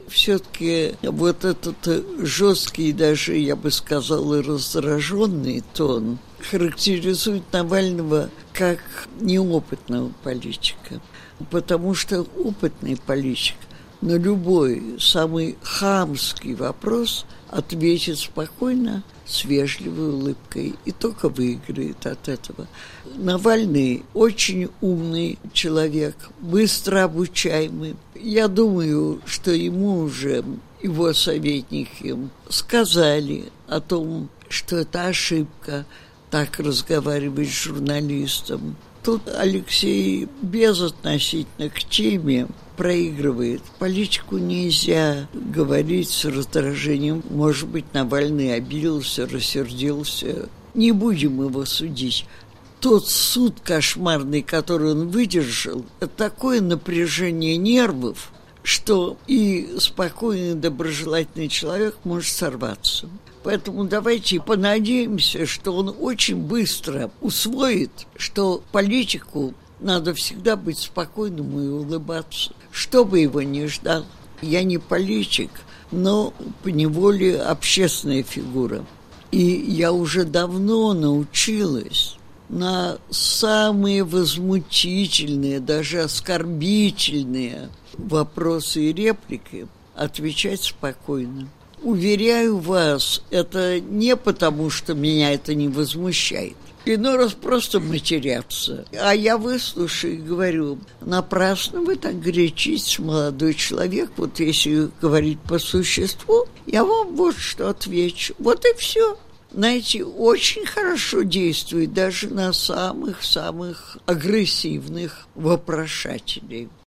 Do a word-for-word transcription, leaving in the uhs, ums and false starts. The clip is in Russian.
все-таки вот этот жесткий, даже, я бы сказала, раздраженный тон характеризует Навального как неопытного политика. Потому что опытный политик на любой самый хамский вопрос ответит спокойно, с вежливой улыбкой, и только выиграет от этого. Навальный очень умный человек, быстро обучаемый. Я думаю, что ему уже его советники сказали о том, что это ошибка так разговаривать с журналистом. Тут Алексей безотносительно к теме проигрывает. Политику нельзя говорить с раздражением. Может быть, Навальный обиделся, рассердился. Не будем его судить. Тот суд кошмарный, который он выдержал, это такое напряжение нервов, что и спокойный, доброжелательный человек может сорваться. Поэтому давайте понадеемся, что он очень быстро усвоит, что политику надо всегда быть спокойным и улыбаться, что бы его ни ждал. Я не политик, но поневоле общественная фигура. И я уже давно научилась на самые возмутительные, даже оскорбительные вопросы и реплики отвечать спокойно. Уверяю вас, это не потому, что меня это не возмущает. Иной раз просто матерятся. А я выслушаю и говорю: напрасно вы так горячитесь, молодой человек. Вот если говорить по существу, я вам вот что отвечу. Вот и все. Знаете, очень хорошо действует даже на самых-самых агрессивных вопрошателей.